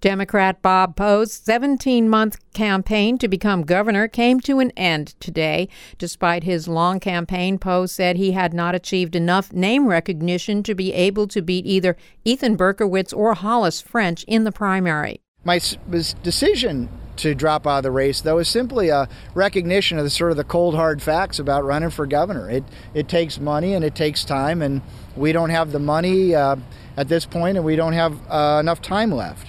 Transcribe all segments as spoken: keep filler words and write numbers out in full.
Democrat Bob Poe's seventeen-month campaign to become governor came to an end today. Despite his long campaign, Poe said he had not achieved enough name recognition to be able to beat either Ethan Berkowitz or Hollis French in the primary. My decision to drop out of the race, though, is simply a recognition of the sort of the cold, hard facts about running for governor. It it takes money and it takes time, and we don't have the money uh, at this point, and we don't have uh, enough time left.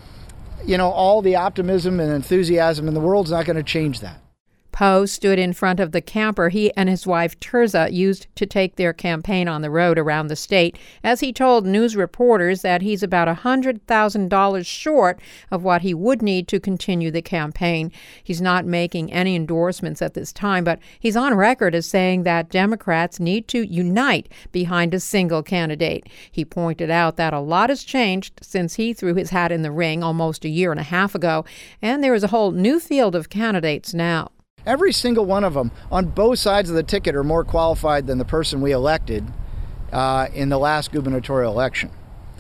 You know, all the optimism and enthusiasm in the world is not going to change that. Poe stood in front of the camper he and his wife Tirzah used to take their campaign on the road around the state as he told news reporters that he's about one hundred thousand dollars short of what he would need to continue the campaign. He's not making any endorsements at this time, but he's on record as saying that Democrats need to unite behind a single candidate. He pointed out that a lot has changed since he threw his hat in the ring almost a year and a half ago, and there is a whole new field of candidates now. Every single one of them on both sides of the ticket are more qualified than the person we elected uh, in the last gubernatorial election.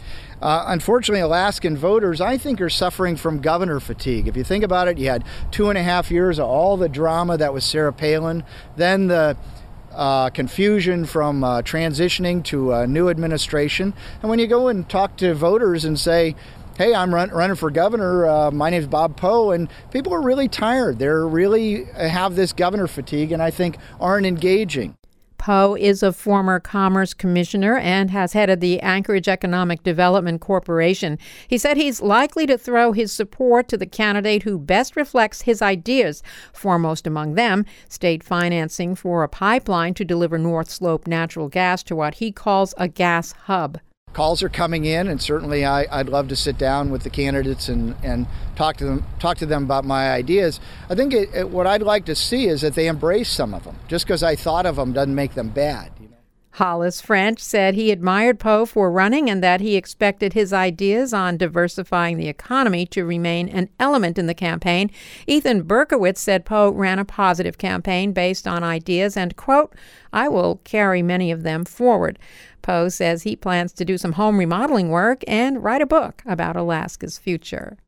Uh, unfortunately, Alaskan voters, I think, are suffering from governor fatigue. If you think about it, you had two and a half years of all the drama that was Sarah Palin, then the uh, confusion from uh, transitioning to a new administration. And when you go and talk to voters and say, hey, I'm run, running for governor, uh, my name's Bob Poe, and people are really tired. They're really have this governor fatigue and I think aren't engaging. Poe is a former commerce commissioner and has headed the Anchorage Economic Development Corporation. He said he's likely to throw his support to the candidate who best reflects his ideas, foremost among them, state financing for a pipeline to deliver North Slope natural gas to what he calls a gas hub. Calls are coming in, and certainly I, I'd love to sit down with the candidates and, and talk to them talk to them about my ideas. I think it, it, what I'd like to see is that they embrace some of them. Just because I thought of them doesn't make them bad. You know? Hollis French said he admired Poe for running and that he expected his ideas on diversifying the economy to remain an element in the campaign. Ethan Berkowitz said Poe ran a positive campaign based on ideas and, quote, I will carry many of them forward. Poe says he plans to do some home remodeling work and write a book about Alaska's future.